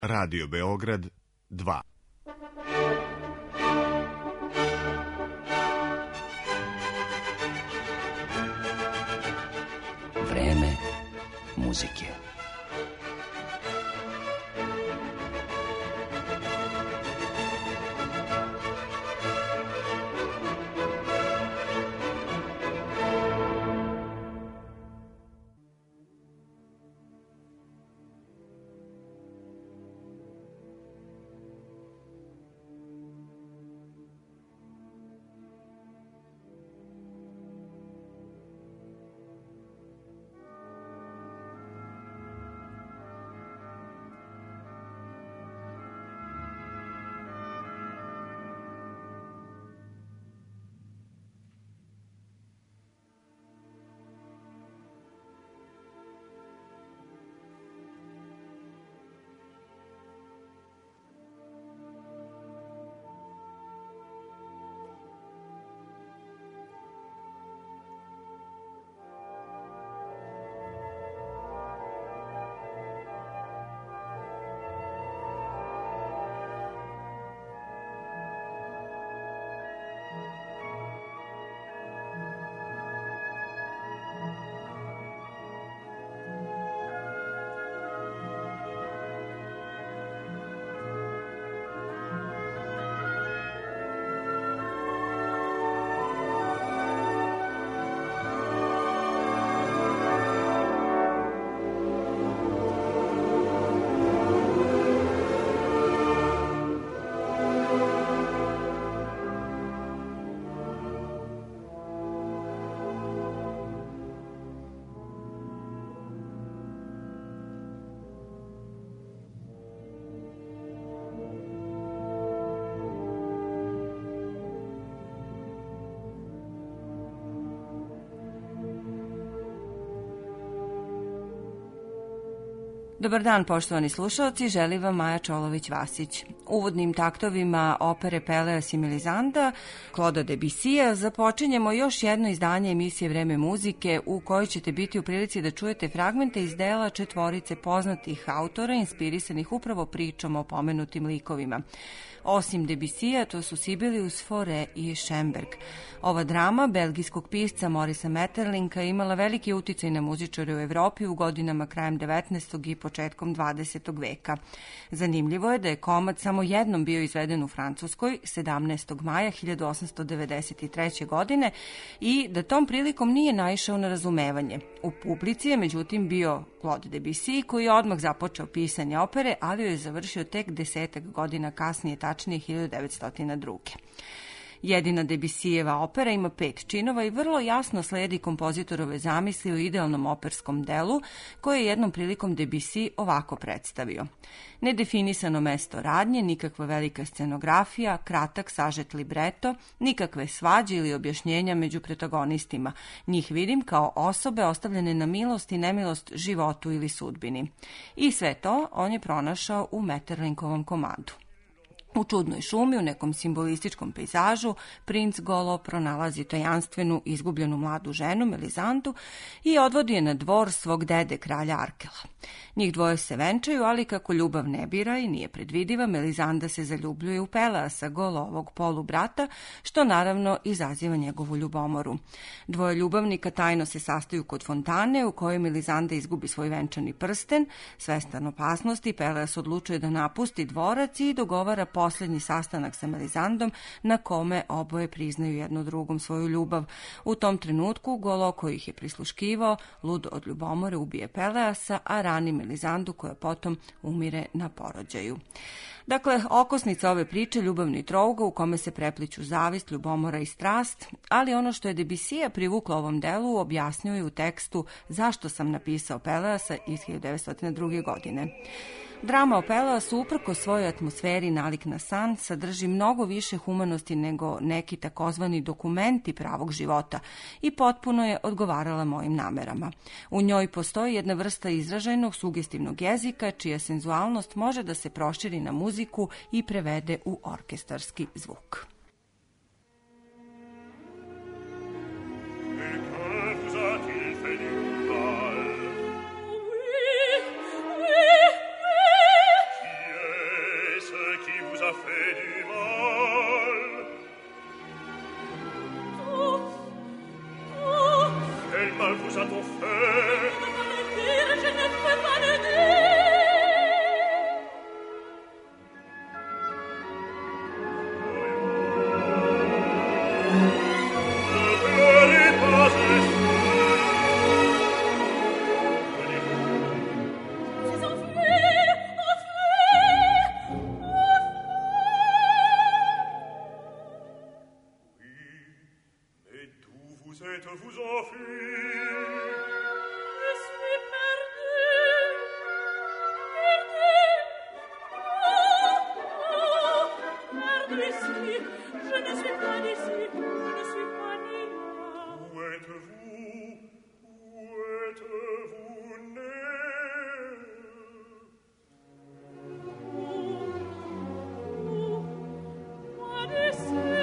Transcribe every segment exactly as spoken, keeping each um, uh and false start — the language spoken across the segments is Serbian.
Radio Beograd dva. Vreme muzike. Dobar dan, poštovani slušalci, želi vam Maja Čolović-Vasić. Uvodnim taktovima opere Peleas i Melisanda Claude'a Debussya započinjemo još jedno izdanje emisije Vreme muzike u kojoj ćete biti u prilici da čujete fragmente iz dela četvorice poznatih autora inspirisanih upravo pričom o pomenutim likovima. Osim Debussya, to su Sibelius, Fauré i Schoenberg. Ova drama belgijskog pisca Maurice Maeterlincka imala veliki uticaj na muzičare u Evropi u godinama krajem devetnaestog i početkom dvadesetog veka. Zanimljivo je da je komad samo jednom bio izveden u Francuskoj sedamnaestog maja hiljadu osamsto devedeset treće. godine i da tom prilikom nije naišao na razumevanje. U publici je međutim bio Claude Debussy koji je odmah započeo pisanje opere, ali joj je završio tek desetak godina kasnije, tačnije hiljadu devetsto druge. Jedina Debussyjeva opera ima pet činova i vrlo jasno sledi kompozitorove zamisli u idealnom operskom delu, koje je jednom prilikom Debussy ovako predstavio. Nedefinisano mesto radnje, nikakva velika scenografija, kratak sažet libreto, nikakve svađe ili objašnjenja među protagonistima. Njih vidim kao osobe ostavljene na milost i nemilost životu ili sudbini. I sve to on je pronašao u Maeterlinkovom komadu. U čudnoj šumi, u nekom simbolističkom pejzažu, princ Golo pronalazi tajanstvenu, izgubljenu mladu ženu, Melisandu, i odvodi je na dvor svog dede, kralja Arkela. Njih dvoje se venčaju, ali kako ljubav ne bira i nije predvidiva, Melisanda se zaljubljuje u Peleasa, Golovog polubrata, što naravno izaziva njegovu ljubomoru. Dvoje ljubavnika tajno se sastaju kod fontane, u kojoj Melisanda izgubi svoj venčani prsten. Svestan opasnosti, Peleas odlučuje da napusti dvorac i dogovara posljednji sastanak sa Melisandom, na kome oboje priznaju jedno drugom svoju ljubav. U tom trenutku Golo, koji ih je prisluškivao, lud od ljubomore ubije Peleasa, a rani Melisandu, koja potom umire na porođaju. Dakle, okosnica ove priče ljubavni trouga u kome se prepliću zavist, ljubomora i strast, ali ono što je Debussya privuklo ovom delu objasnio je u tekstu Zašto sam napisao Peleasa iz hiljadu devetsto druge. godine. Drama o Peleasu, uprko svojoj atmosferi nalik na san, sadrži mnogo više humanosti nego neki takozvani dokumenti pravog života i potpuno je odgovarala mojim namerama. U njoj postoji jedna vrsta izražajnog sugestivnog jezika, čija senzualnost može da se proširi na muziku i prevede u orkestarski zvuk. Hier a fait du mal. Tous, tous. Quel mal vous a-t-on fait? Je ne peux pas le dire, je ne peux pas le dire. Vous enfuir. Je suis perdue, perdue, oh, oh, perdue ici. Je ne suis pas d'ici, je ne suis pas ni là. Où êtes-vous? Où êtes-vous né? Où, où, moi d'ici.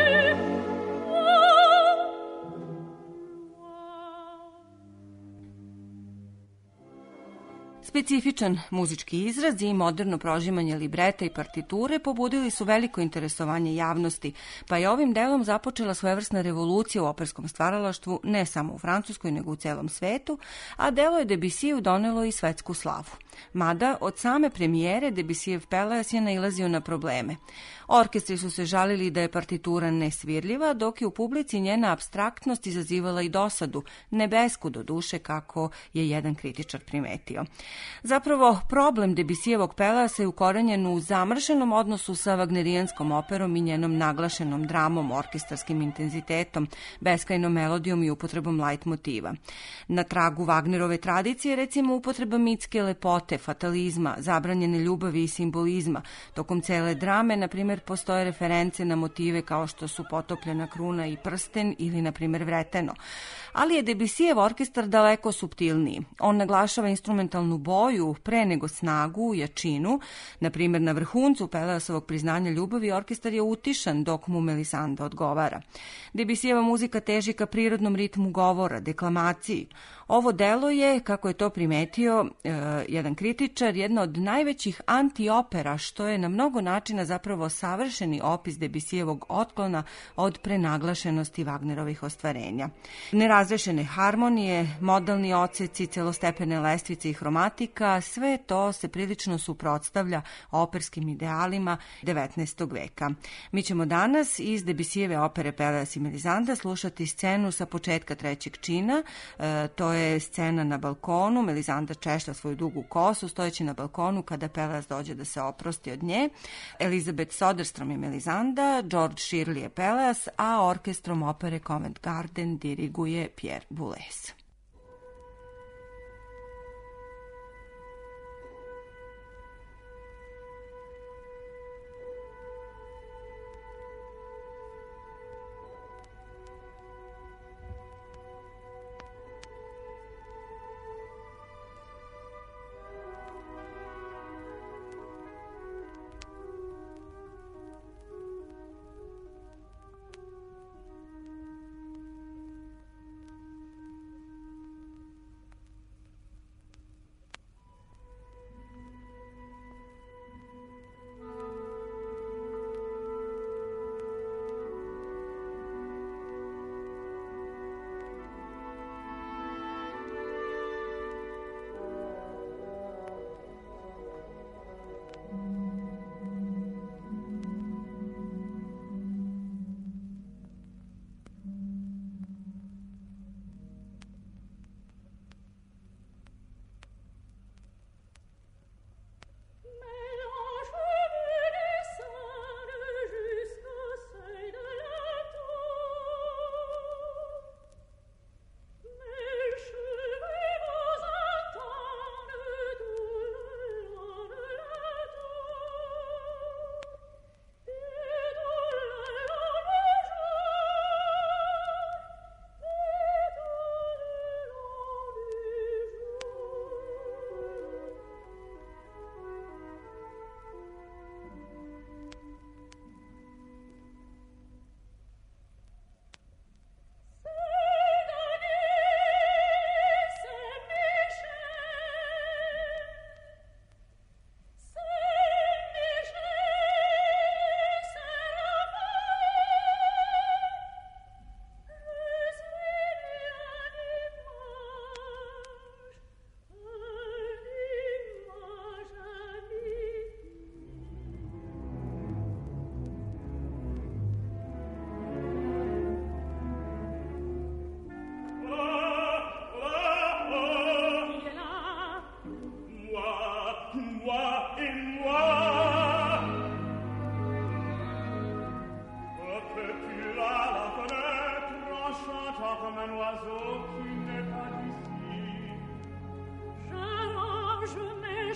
Specifičan muzički izraz i moderno prožimanje libreta i partiture pobudili su veliko interesovanje javnosti, pa je ovim delom započela svojevrsna revolucija u operskom stvaralaštvu ne samo u Francuskoj nego u celom svetu, a delo je Debussiju donelo i svetsku slavu. Mada od same premijere Debussijev Peleas je nailazio na probleme. Orkestri su se žalili da je partitura nesvirljiva, dok je u publici njena apstraktnost izazivala i dosadu, nebesku do duše, kako je jedan kritičar primetio. Zapravo, problem Debussijevog Peleasa je ukorenjen u zamršenom odnosu sa wagnerijanskom operom i njenom naglašenom dramom, orkestarskim intenzitetom, beskrajnom melodijom i upotrebom leitmotiva. Na tragu Wagnerove tradicije, recimo, upotreba mitske lepote, fatalizma, zabranjene ljubavi i simbolizma. Tokom cele drame, na primjer, postoje reference na motive kao što su potopljena kruna i prsten ili, na primjer, vreteno. Ali je Debussijev orkestar daleko suptilniji. On naglašava instrumentalnu boju pre nego snagu, jačinu. Na primjer, na vrhuncu Peleasovog priznanja ljubavi orkestar je utišan dok mu Melisanda odgovara. Debussijeva muzika teži ka prirodnom ritmu govora, deklamaciji. Ovo delo je, kako je to primetio e, jedan kritičar, jedna od najvećih antiopera, što je na mnogo načina zapravo savršeni opis Debussijevog otklona od prenaglašenosti Wagnerovih ostvarenja. Nerazrešene harmonije, modalni odseci, celostepene lestvice i hromatika, sve to se prilično suprotstavlja operskim idealima devetnaestog veka. Mi ćemo danas iz Debussijeve opere Peleas i Melisanda slušati scenu sa početka trećeg čina. E, to je scena na balkonu. Melisanda češlja svoju dugu kosu, stojeći na balkonu kada Peleas dođe da se oprosti od nje. Elizabeth Soderstrom je Melisanda, George Shirley je Peleas, a orkestrom opere Covent Garden diriguje Pierre Boulez.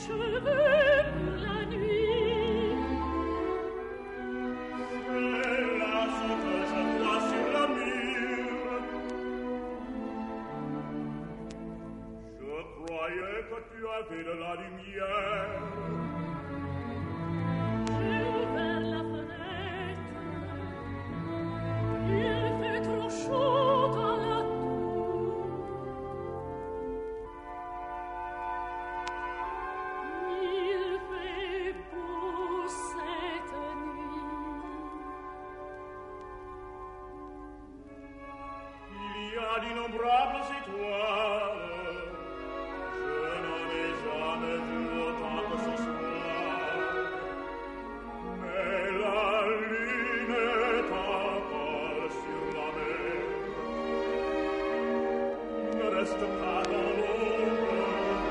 cheveux pour la nuit. C'est là ce que je vois sur le mur. Je croyais que tu avais de la lumière. J'ai ouvert la fenêtre. Il fait trop chaud dans la tour. Il fait beau cette nuit. Il y a d'innombrables étoiles. Je n'en ai jamais vu autant que ce soir. Mais la lune est encore sur la mer. Ne reste pas dans l'ombre.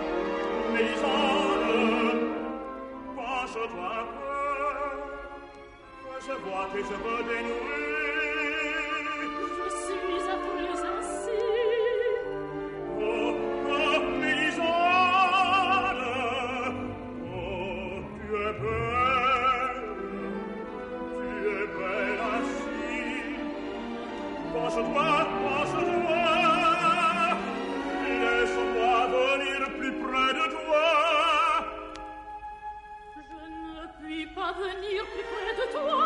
Mélisande, penche-toi un peu. Je vois tes cheveux dénoués. Je suis affreuse ainsi. Oh, oh, Mélisande, oh, tu es belle, tu es belle ainsi. Penche-toi, penche-toi, laisse-moi venir plus près de toi. Je ne puis pas venir plus près de toi.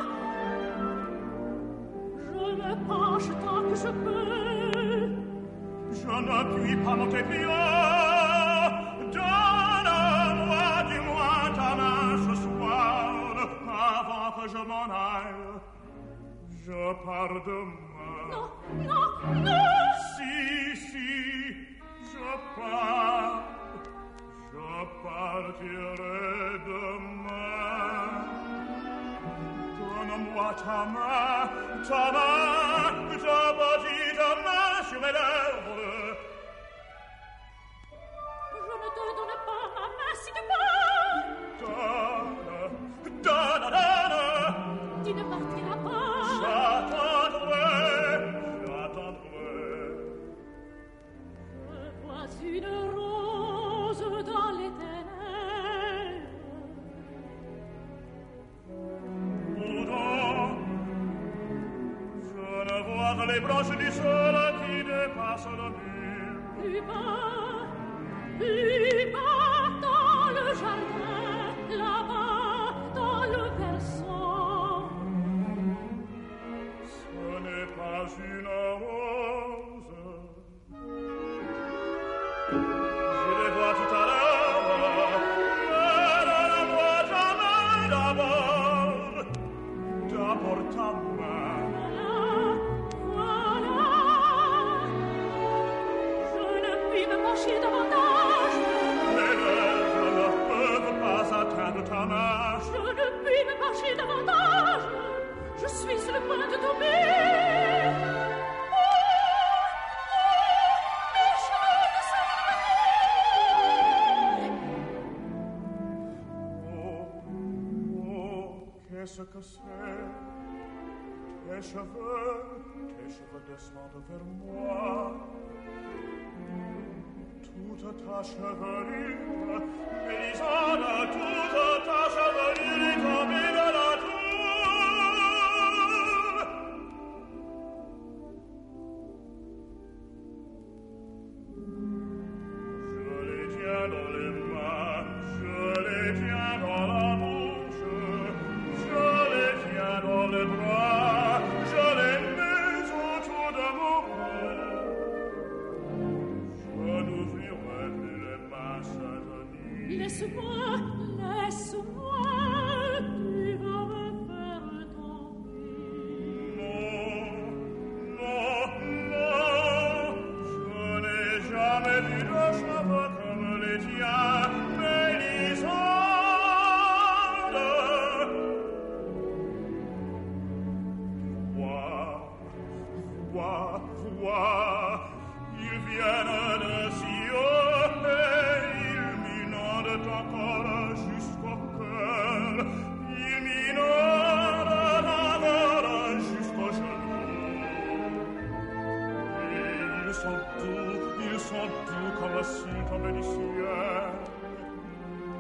Je me penche tant que je peux. Je ne puis pas monter plus haut. Donne-moi du moins ta main ce soir, avant que je m'en aille. Je pars demain. Non, non, non. Si, si, je pars. Je partirai demain. Donne-moi ta main, ta main, ta petite main sur mes lèvres. Je ne te donne pas ma main si tu pars. Donne, donne, donne. Tu ne partiras pas. J'attendrai, j'attendrai. Je vois une rose dans les ténèbres. Où donc? Je ne vois que les branches du sol qui dépassent le mur. Plus bas, plus bas dans le jardin, là-bas dans le berceau. Ce n'est pas une rose. Je les vois tout à l'heure. Donne-moi ta main d'abord. D'abord ta main. Voilà, voilà. Je ne puis me pencher davantage. Mes lèvres ne peuvent pas atteindre ta main. Je ne puis me pencher davantage. Je suis sur le point de tomber. Oh, oh, mes cheveux de Oh, oh, qu'est-ce que c'est? Tes cheveux, tes cheveux descendent vers moi. Toute ta chevelure, Mélisande, toute ta chevelure est tombée de la tour. Je les tiens dans les mains, je les tiens dans la bouche, je les tiens dans les bras, je les mets autour de mon cou. Je n'ouvrirai plus les mains cette nuit. Laisse-moi, laisse-moi, tu vas me faire tomber. Non, non, non, je n'ai jamais vu de cheveux comme les tiens, Mélisande. Vois, vois, vois, ils viennent de si haut et ils m'inondent encore jusqu'au cœur. Ils m'inondent encore jusqu'au genou. Ils sont doux, ils sont doux comme s'ils tombaient du ciel.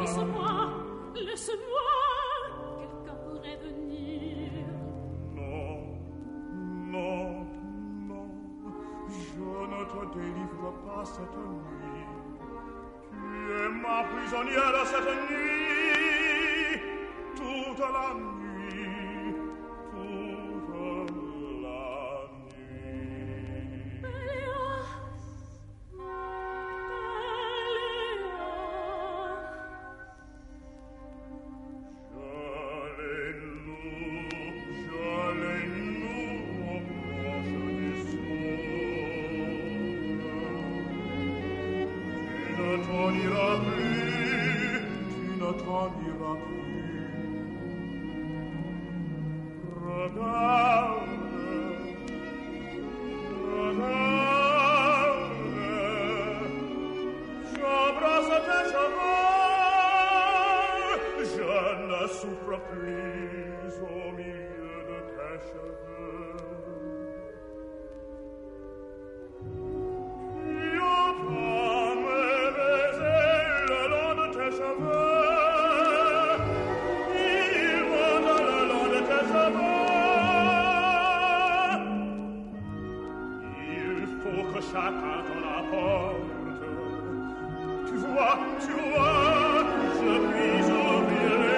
Laisse-moi, laisse-moi, quelqu'un pourrait venir. Non, non, non, je ne te délivre pas cette nuit. Tu es ma prisonnière cette nuit, toute la nuit, toute la nuit. Péléas, souffre plus au milieu de tes cheveux. Tu entends me baiser le long de tes cheveux. Il monte le long de tes cheveux. Il faut que chacun t'en apporte. Tu vois, tu vois, je puis ouvrir les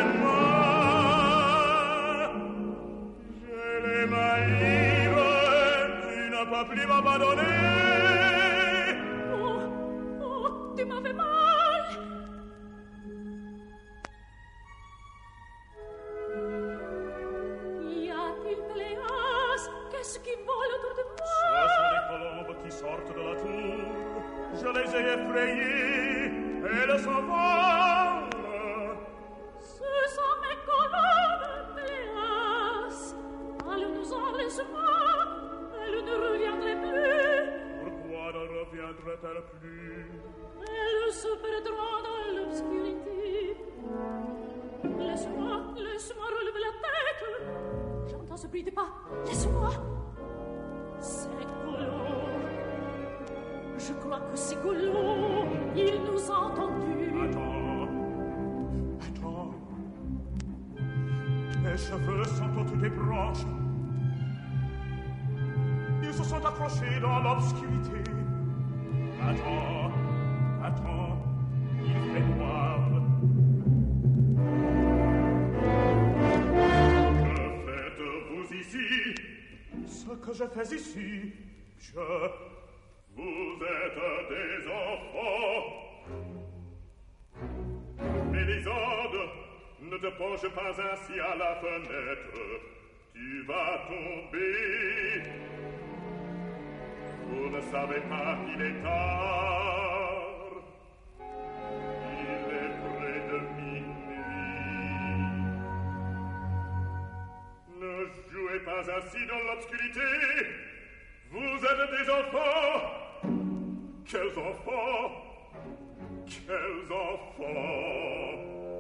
mains. J'ai les mains libres, tu ne peux plus m'abandonner. Oh, oh, tu m'as fait mal. Y a-t-il, Péléas, qu'est-ce qui vole autour de moi? Ce sont les colombes qui sortent de la tour. Je les ai effrayées, elles s'envolent. Ce sont mes colombes, Péléas. Allons-nous-en, laisse-moi. Elles ne reviendraient plus. Pourquoi ne reviendraient-elles plus? Elles se perdront dans l'obscurité. Laisse-moi, laisse-moi relever la tête. J'entends ce bruit de pas. Laisse-moi. C'est Colomb. Je crois que c'est Colomb. Il nous a entendus. Attends, attends. Tes cheveux sont autour des branches. Ils se sont accrochés dans l'obscurité. Attends, attends, il fait noir. Que faites-vous ici? Ce que je fais ici, je... Vous êtes des enfants. Mélisande, ne te penche pas ainsi à la fenêtre. Tu vas tomber. Vous ne savez pas qu'il est tard. Il est près de minuit. Ne jouez pas ainsi dans l'obscurité. Vous êtes des enfants. Quels enfants? Quels enfants?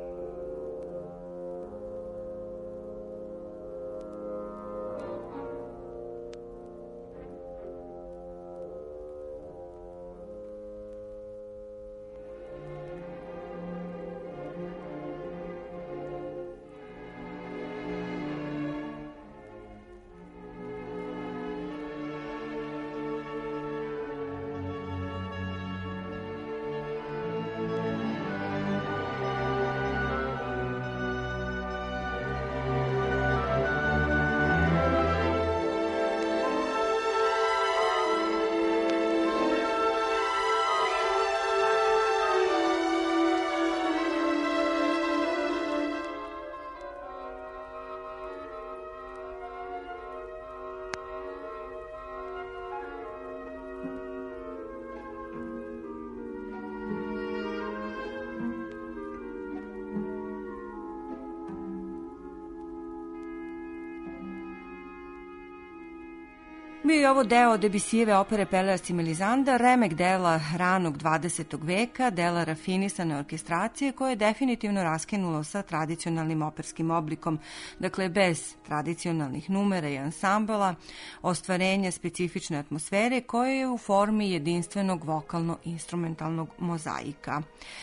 Bio je ovo deo Debussyjeve opere Pelleas i Melisande, remek dela ranog dvadesetog veka, dela rafinisane orkestracije koje je definitivno raskinulo sa tradicionalnim operskim oblikom, dakle bez tradicionalnih numera i ansambala, ostvarenje specifične atmosfere koje je u formi jedinstvenog vokalno-instrumentalnog mozaika.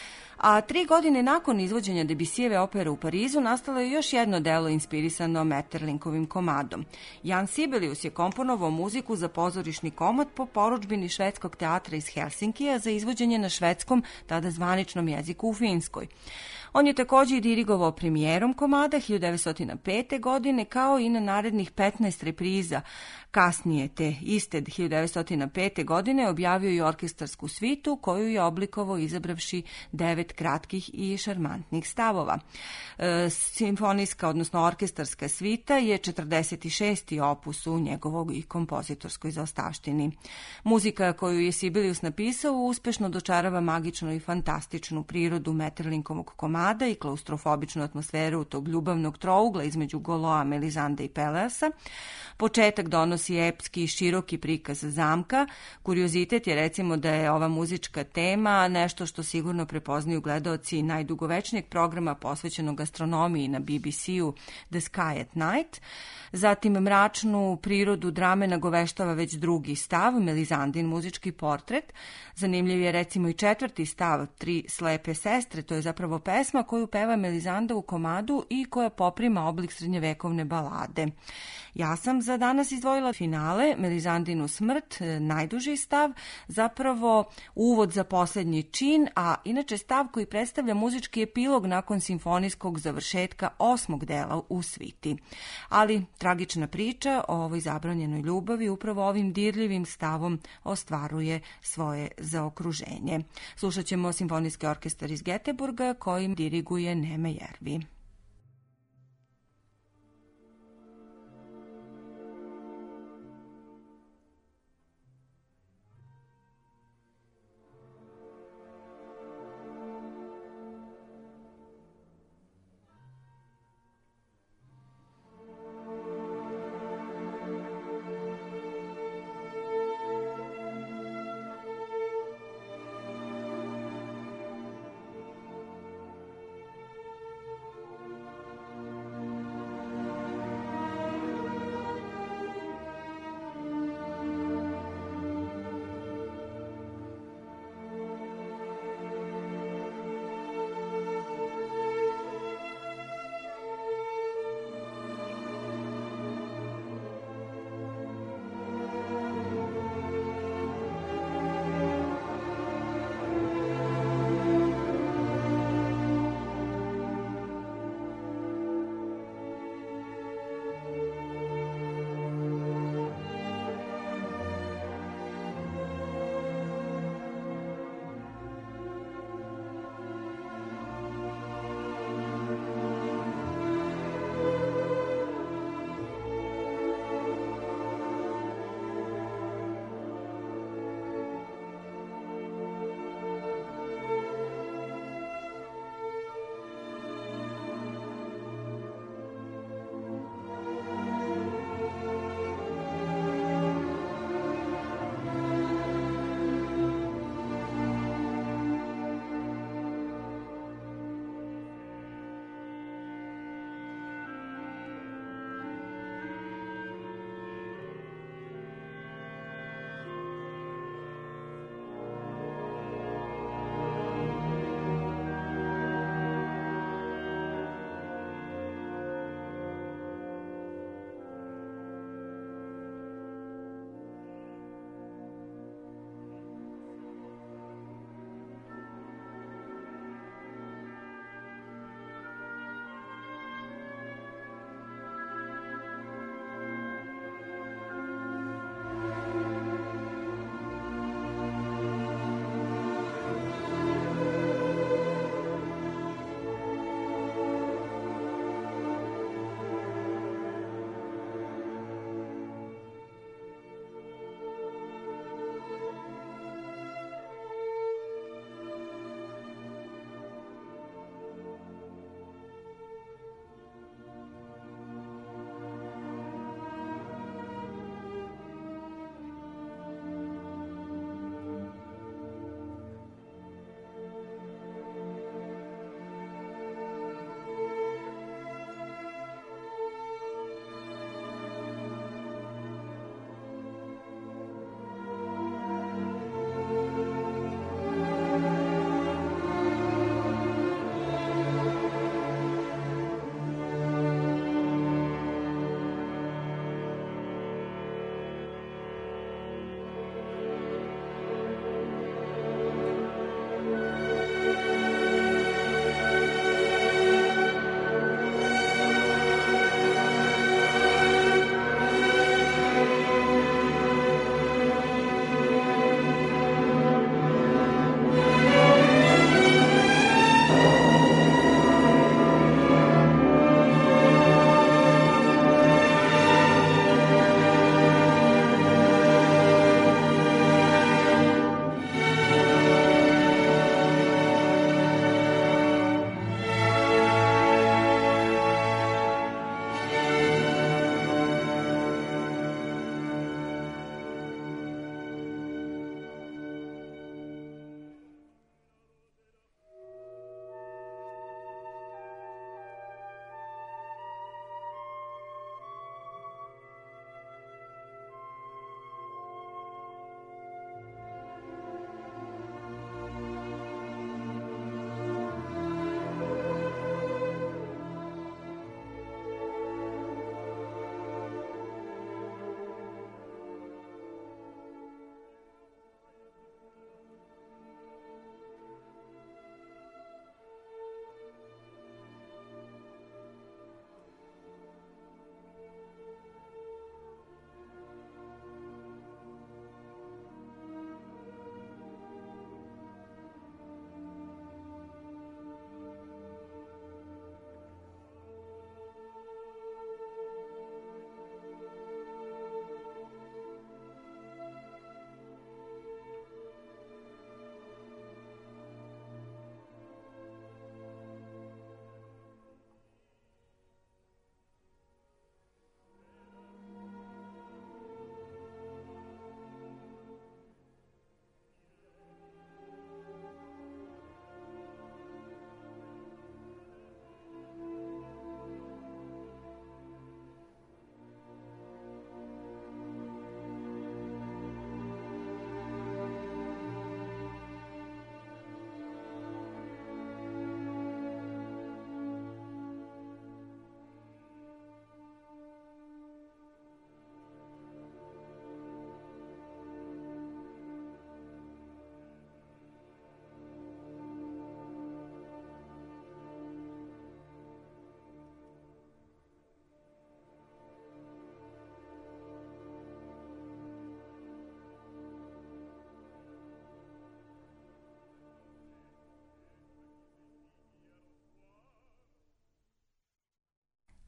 A tri godine nakon izvođenja Debussijeve opere u Parizu nastalo je još jedno delo inspirisano Metterlinkovim komadom. Jan Sibelius je komponovao muziku za pozorišni komad po porudžbini švedskog teatra iz Helsinkija za izvođenje na švedskom, tada zvaničnom jeziku u Finskoj. On je takođe i dirigovao premijerom komada hiljadu devetsto pete. godine, kao i na narednih petnaest repriza. Kasnije te iste hiljadu devetsto pete. godine objavio i orkestarsku svitu koju je oblikovao izabravši devet kratkih i šarmantnih stavova. E, simfonijska, odnosno orkestarska svita je četrdeset šesti opus u njegovog i kompozitorskoj zaostavštini. Muzika koju je Sibelius napisao uspešno dočarava magičnu i fantastičnu prirodu Metterlinkovog komada i klaustrofobičnu atmosferu tog ljubavnog trougla između Goloa, Melisande i Peleasa. Početak donosi epski i široki prikaz zamka. Kuriozitet je recimo da je ova muzička tema nešto što sigurno prepoznaju gledaoci najdugovečnijeg programa posvećenog astronomiji na B B C-u The Sky at Night. Zatim mračnu prirodu drame nagoveštava već drugi stav, Melisandin muzički portret. Zanimljiv je recimo i četvrti stav, Tri slepe sestre, to je zapravo pesma koju peva Melisanda u komadu i koja poprima oblik srednjevekovne balade. Ja sam za danas izdvojila finale, Melisandinu smrt, najduži stav, zapravo uvod za poslednji čin, a inače stav koji predstavlja muzički epilog nakon simfonijskog završetka osmog dela u sviti. Ali tragična priča o ovoj zabranjenoj ljubavi upravo ovim dirljivim stavom ostvaruje svoje zaokruženje. Slušat ćemo simfonijski orkestar iz Göteborga kojim diriguje Neme Järvi. Thank you.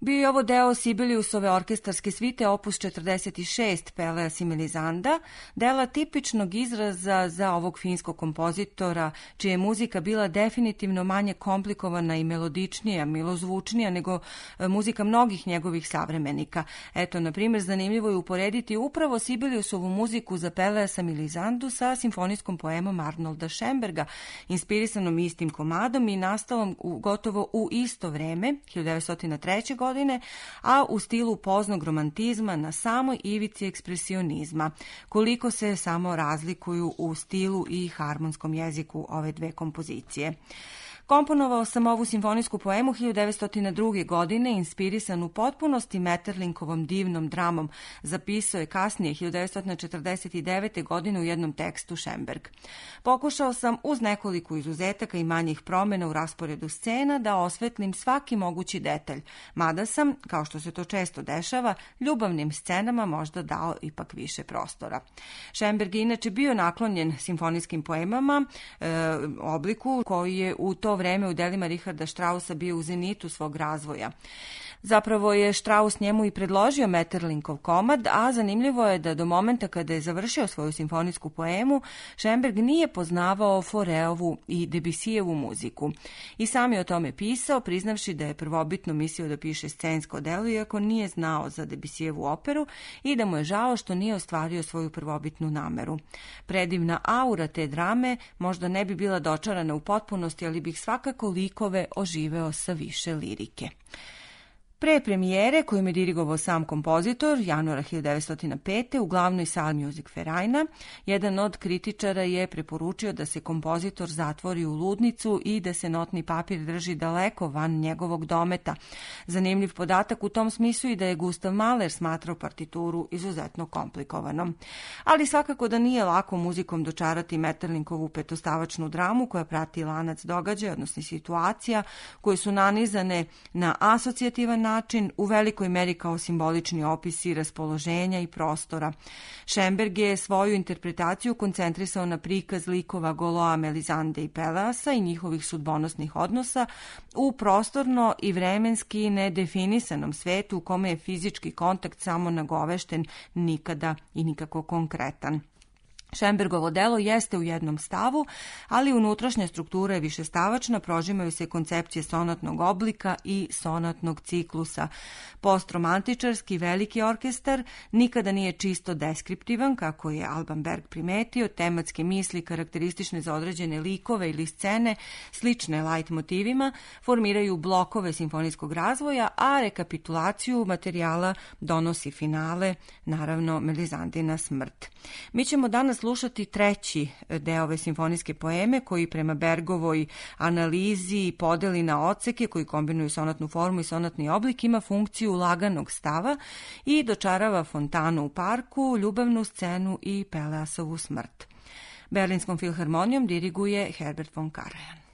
Bio je ovo deo Sibeliusove orkestarske svite opus četrdeset šest Pelea Similizanda, dela tipičnog izraza za ovog finskog kompozitora, čija je muzika bila definitivno manje komplikovana i melodičnija, milozvučnija nego muzika mnogih njegovih savremenika. Eto, na primjer, zanimljivo je uporediti upravo Sibeliusovu muziku za Pelea Similizandu sa simfonijskom poemom Arnolda Schönberga, inspirisanom istim komadom i nastalom u, gotovo u isto vreme, hiljadu devetsto treće. godine, a u stilu poznog romantizma na samoj ivici ekspresionizma. Koliko se samo razlikuju u stilu i harmonskom jeziku ove dve kompozicije. Komponovao sam ovu simfonijsku poemu hiljadu devetsto druge. godine, inspirisan u potpunosti Metterlinkovom divnom dramom, zapisao je kasnije hiljadu devetsto četrdeset devete. godine u jednom tekstu Schönberg. Pokušao sam uz nekoliko izuzetaka i manjih promjena u rasporedu scena da osvetlim svaki mogući detalj, mada sam, kao što se to često dešava, ljubavnim scenama možda dao ipak više prostora. Schönberg je inače bio naklonjen simfonijskim poemama, e, obliku koji je u to vreme u delima Richarda Straussa bio u zenitu svog razvoja. Zapravo je Strauss njemu i predložio Metterlinkov komad, a zanimljivo je da do momenta kada je završio svoju simfonijsku poemu, Schönberg nije poznavao Fauréovu i Debussyjevu muziku. I sam je o tome pisao, priznavši da je prvobitno mislio da piše scensko delo, iako nije znao za Debussyjevu operu i da mu je žao što nije ostvario svoju prvobitnu nameru. Predivna aura te drame možda ne bi bila dočarana u potpunosti, ali bih svakako likove oživeo sa više lirike. Pre premijere, kojim je dirigovao sam kompozitor, januara hiljadu devetsto pete. u glavnoj sali Musikvereina, jedan od kritičara je preporučio da se kompozitor zatvori u ludnicu i da se notni papir drži daleko van njegovog dometa. Zanimljiv podatak u tom smislu i da je Gustav Mahler smatrao partituru izuzetno komplikovanom. Ali svakako da nije lako muzikom dočarati Metterlinkovu petostavačnu dramu koja prati lanac događaja, odnosno situacija, koje su nanizane na asocijativan način, način, u velikoj meri kao simbolični opisi raspoloženja i prostora. Schönberg je svoju interpretaciju koncentrisao na prikaz likova Goloa, Melisande i Peleasa i njihovih sudbonosnih odnosa u prostorno i vremenski nedefinisanom svetu u kome je fizički kontakt samo nagovešten, nikada i nikako konkretan. Schönbergovo delo jeste u jednom stavu, ali unutrašnja struktura je višestavačna, prožimaju se koncepcije sonatnog oblika i sonatnog ciklusa. Postromantičarski veliki orkestar nikada nije čisto deskriptivan, kako je Alban Berg primetio, tematske misli karakteristične za određene likove ili scene, slične light motivima, formiraju blokove simfonijskog razvoja, a rekapitulaciju materijala donosi finale, naravno Melisandina smrt. Mi ćemo danas slušati treći deo ove simfonijske poeme koji prema Bergovoj analizi i podeli na odseke koji kombinuju sonatnu formu i sonatni oblik ima funkciju laganog stava i dočarava fontanu u parku, ljubavnu scenu i Peleasovu smrt. Berlinskom filharmonijom diriguje Herbert von Karajan.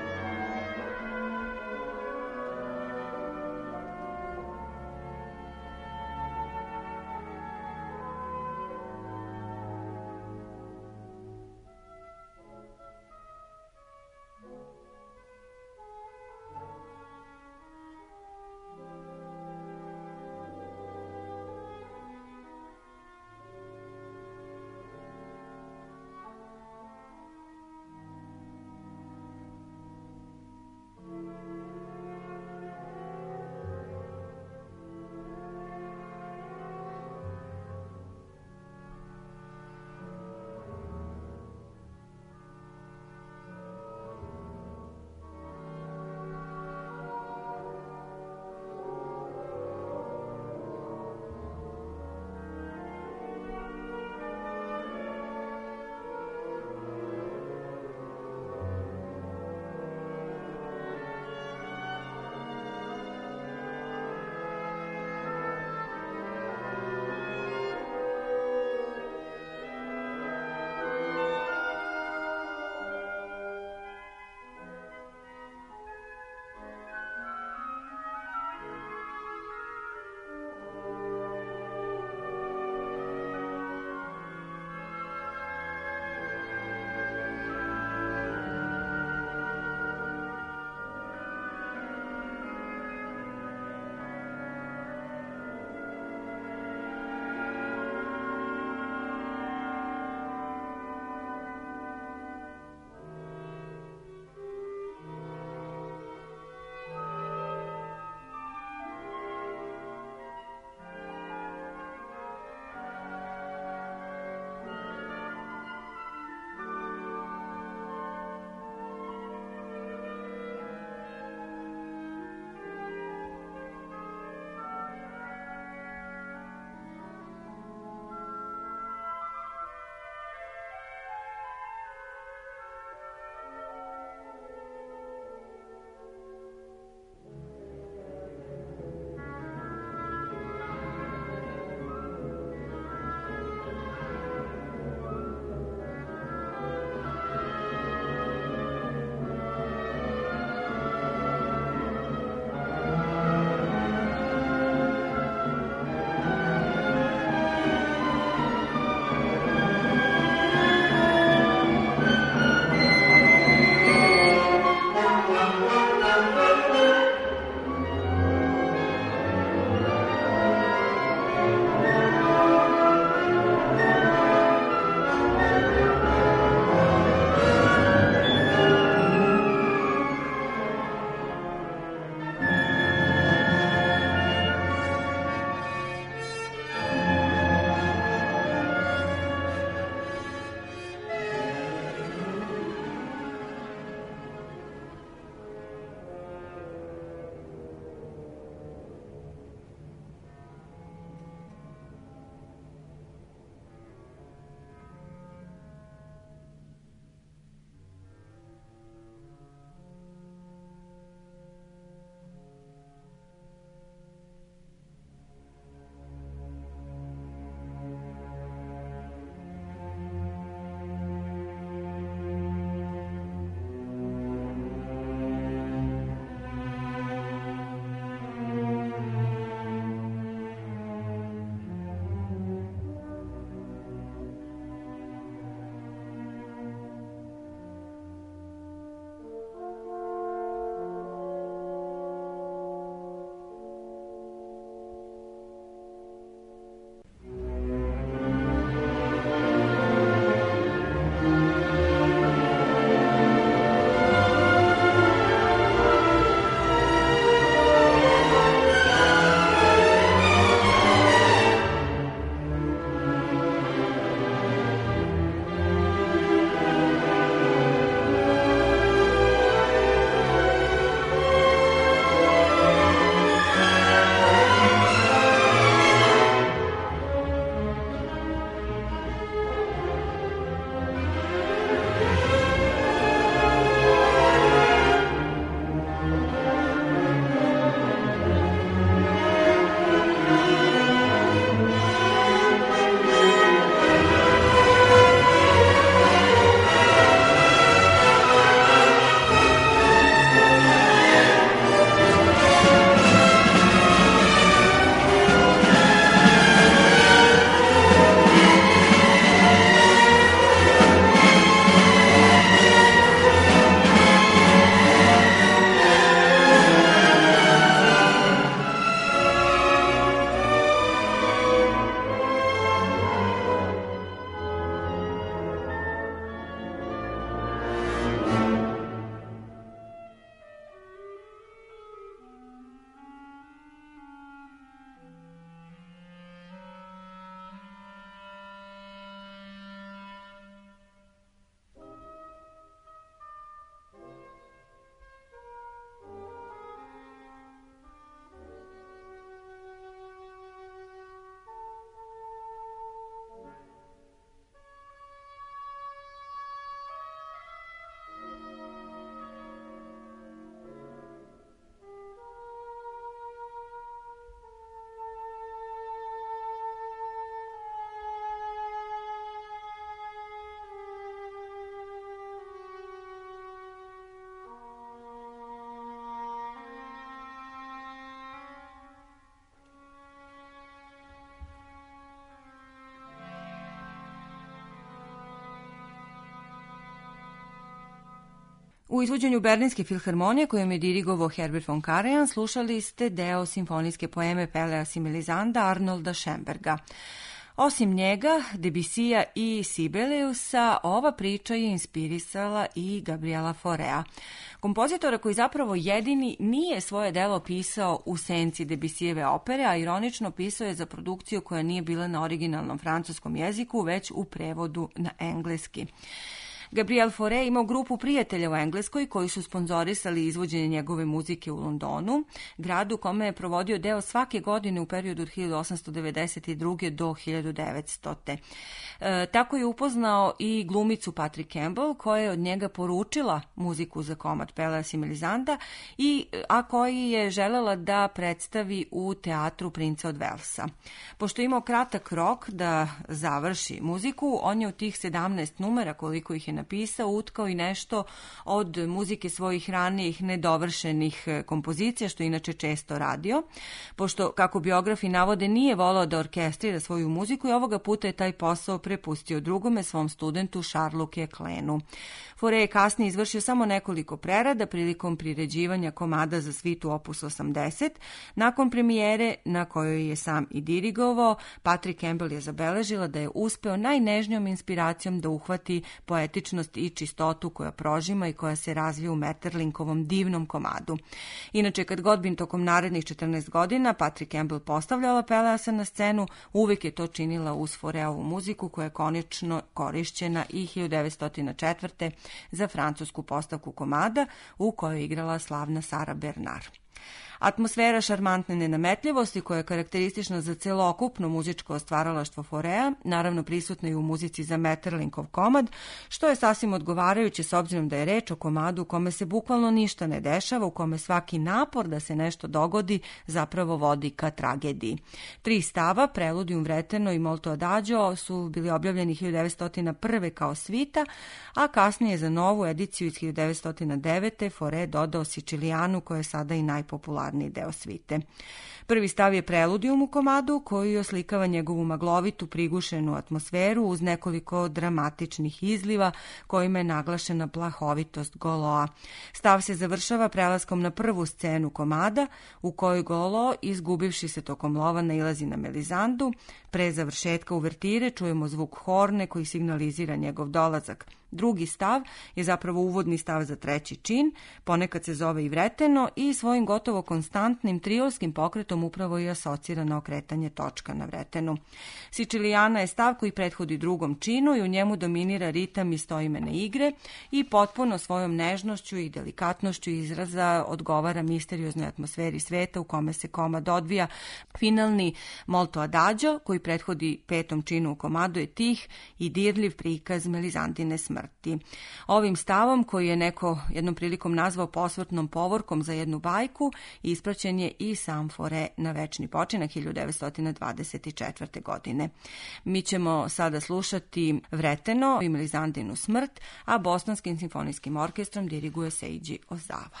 U izvođenju Berlinske filharmonije kojom je dirigovao Herbert von Karajan slušali ste deo simfonijske poeme Pelea Similizanda Arnolda Schönberga. Osim njega, Debussija i Sibeliusa, ova priča je inspirisala i Gabriela Faurea, kompozitora koji zapravo jedini nije svoje delo pisao u senci Debussijeve opere, a ironično pisao je za produkciju koja nije bila na originalnom francuskom jeziku, već u prevodu na engleski. Gabriel Fauré imao grupu prijatelja u Engleskoj koji su sponzorisali izvođenje njegove muzike u Londonu, gradu u kome je provodio deo svake godine u periodu od hiljadu osamsto devedeset druge do hiljadu devetstote. E, tako je upoznao i glumicu Patrick Campbell koja je od njega poručila muziku za komad Pelea Similizanda, i, a koji je želela da predstavi u teatru Princa od Velsa. Pošto je imao kratak rok da završi muziku, on je u tih sedamnaest numera koliko ih je napisao utkao i nešto od muzike svojih ranijih nedovršenih kompozicija, što inače često radio, pošto, kako biografi navode, nije volao da orkestrira svoju muziku i ovoga puta je taj posao prepustio drugome, svom studentu Charlesu Queclenu. Fauré je kasnije izvršio samo nekoliko prerada prilikom priređivanja komada za svitu opus osamdeset. Nakon premijere, na kojoj je sam i dirigovao, Patrick Campbell je zabeležila da je uspeo najnežnijom inspiracijom da uhvati poetičnost i čistotu koja prožima i koja se razvija u Metterlinkovom divnom komadu. Inače, kad god bi tokom narednih četrnaest godina Patrick Campbell postavljala Peleasa na scenu, uvek je to činila uz Faureovu muziku koja je konačno korišćena i hiljadu devetsto četvrte za francusku postavku komada u kojoj je igrala slavna Sara Bernard. Atmosfera šarmantne nenametljivosti koja je karakteristična za celokupno muzičko stvaralaštvo Faurea, naravno prisutna i u muzici za Metterlinkov komad, što je sasvim odgovarajuće s obzirom da je reč o komadu u kome se bukvalno ništa ne dešava, u kome svaki napor da se nešto dogodi zapravo vodi ka tragediji. Tri stava, Preludium, Vreteno i Molto Adagio, su bili objavljeni hiljadu devetsto prve kao svita, a kasnije za novu ediciju iz hiljadu devetsto devete. Fauré dodao Sicilianu, koja je sada i najpopularniji deo svite. Prvi stav je Preludium u komadu koji oslikava njegovu maglovitu, prigušenu atmosferu uz nekoliko dramatičnih izliva kojima je naglašena plahovitost Goloa. Stav se završava prelaskom na prvu scenu komada u kojoj Golo, izgubivši se tokom lova, nailazi na Melizandu. Pre završetka uvertire čujemo zvuk horne koji signalizira njegov dolazak. Drugi stav je zapravo uvodni stav za treći čin, ponekad se zove i Vreteno i svojim gotovo konstantnim triolskim pokretom upravo i asocira na okretanje točka na Vretenu. Siciliana je stav koji prethodi drugom činu i u njemu dominira ritam istoimene igre i potpuno svojom nežnošću i delikatnošću izraza odgovara misterioznoj atmosferi sveta u kome se komad odvija. Finalni Molto Adagio koji prethodi petom činu u komadu je tih i dirljiv prikaz Melizandine smrti. Ovim stavom, koji je neko jednom prilikom nazvao posmrtnom povorkom za jednu bajku, ispraćen je i sam Fauré na večni počinak hiljadu devetsto dvadeset četvrte. godine. Mi ćemo sada slušati Vreteno i Melizandinu smrt, a Bosanskim simfonijskim orkestrom diriguje Seiji Ozawa.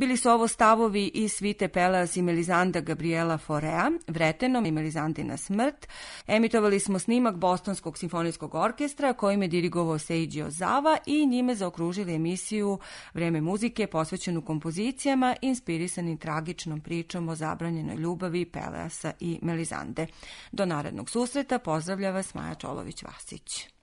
Bili su ovo stavovi iz svite Peleas i Melisanda Gabriela Faurea, Vretenom i Melisandina smrt. Emitovali smo snimak Bostonskog simfonijskog orkestra kojim je dirigovao Seiji Ozawa i njime zaokružili emisiju Vreme muzike posvećenu kompozicijama inspirisanim tragičnom pričom o zabranjenoj ljubavi Peleasa i Melisande. Do narednog susreta pozdravlja vas Maja Čolović-Vasić.